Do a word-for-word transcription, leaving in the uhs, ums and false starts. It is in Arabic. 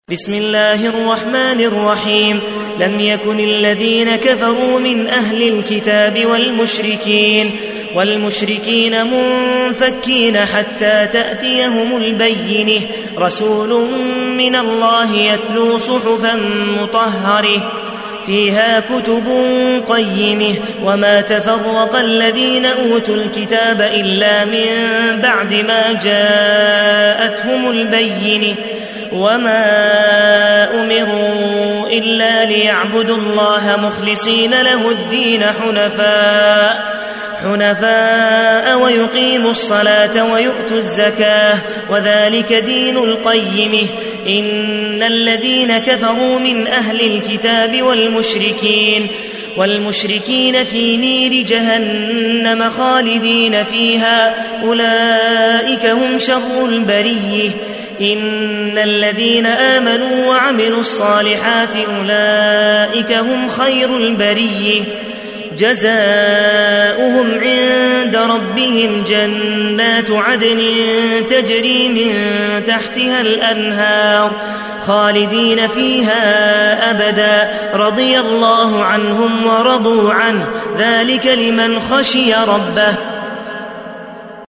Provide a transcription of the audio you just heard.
بسم الله الرحمن الرحيم. لم يكن الذين كفروا من أهل الكتاب والمشركين والمشركين منفكين حتى تأتيهم البينة رسول من الله يتلو صحفا مطهرة فيها كتب قيمة وما تفرق الذين أوتوا الكتاب إلا من بعد ما جاءتهم البينة وما أمروا إلا ليعبدوا الله مخلصين له الدين حنفاء حنفاء ويقيموا الصلاة ويؤتوا الزكاة وذلك دين القيمة. إن الذين كفروا من أهل الكتاب والمشركين والمشركين في نير جهنم خالدين فيها أولئك هم شر البرية. إن الذين آمنوا وعملوا الصالحات أولئك هم خير البرية. جزاؤهم عند ربهم جنات عدن تجري من تحتها الأنهار خالدين فيها أبدا رضي الله عنهم ورضوا عنه ذلك لمن خشي ربه.